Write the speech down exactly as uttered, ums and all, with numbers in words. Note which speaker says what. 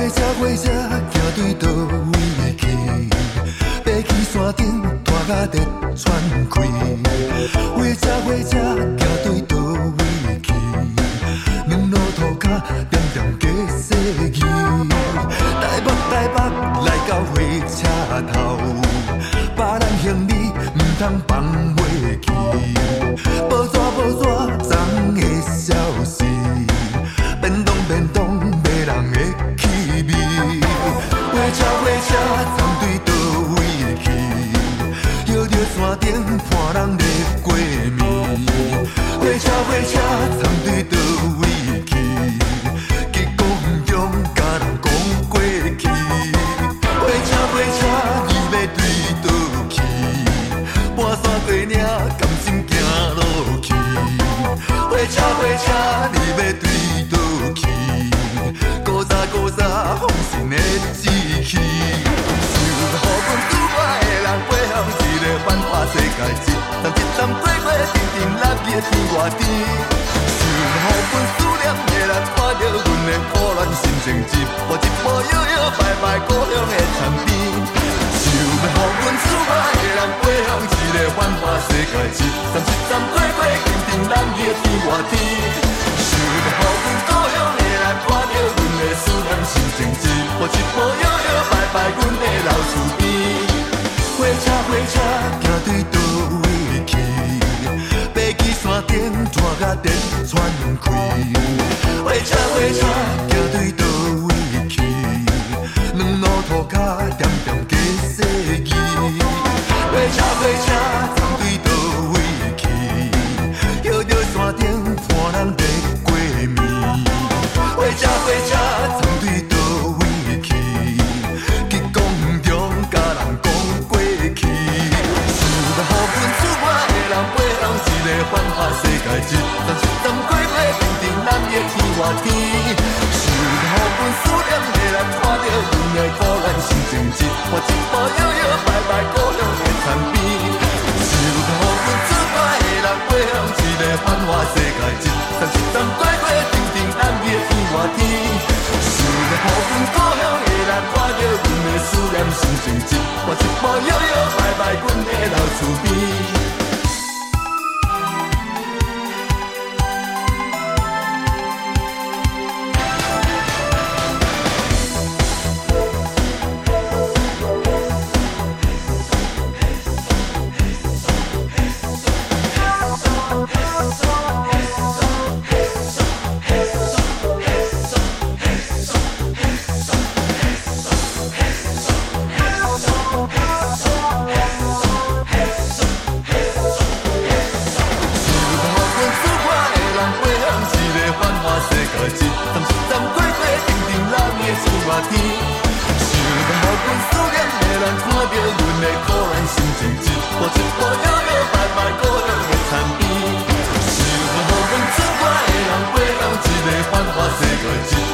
Speaker 1: 车火车行对倒位去？爬去山顶拖甲直喘气。火车火车行对倒位去？两路涂骹点点加细字。台北台北来到火车头，别人行李唔通放回去。无纸无纸总会消失，便当便当没人会气味。火车火车站对倒位去？摇着山顶看人咧过暝。火车火车站对倒位去？结果唔中甲人讲过去。火车火车你要对倒去？半山过岭甘心行落去？火车火车你要对倒去？古早古早放心的志气。想予阮拄我的人飞向一个繁华世界，一站一站过过，定定落去天外天。想予阮思念的人看着阮的苦恋心情，一步一步摇摇摆摆故乡的田边。想要予阮思我的人飞向一个繁华世界，一站一站过过，定定落去天外天。想要予阮故乡的人看着阮的思念心情，一步一步摇摇摆摆阮的老厝边。火车火车行对倒位去？爬去山顶拖甲直喘气。火车火车行对倒位去？两路涂骹点点加细字。火车火车站对倒位去？摇着山顶看人在过暝。火车火车站对倒位去？结果唔中甲人讲过去。想要予阮厝外的人飞向一个繁华世界，一站一站过过，定定咱的天外天。想要予阮思念的人看着阮的苦恋心情，一步一步摇摇摆摆故乡的田边。想要予阮厝外的人飞向一个繁华世界，一站一站过过，定定咱的天外天。想要予阮故乡的人看着阮的思念心情，一步一步摇摇摆摆阮的老厝边。一